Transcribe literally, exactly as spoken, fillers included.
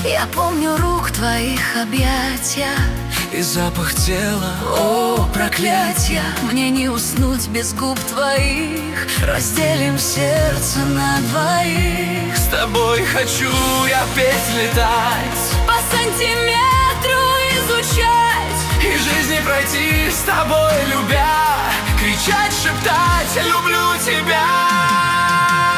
Я помню рук твоих объятия и запах тела. О, проклятье, мне не уснуть без губ твоих. Разделим сердце на двоих. С тобой хочу я петь, летать, по сантиметру изучать, и жизни пройти с тобой, любя, кричать, шептать: люблю тебя.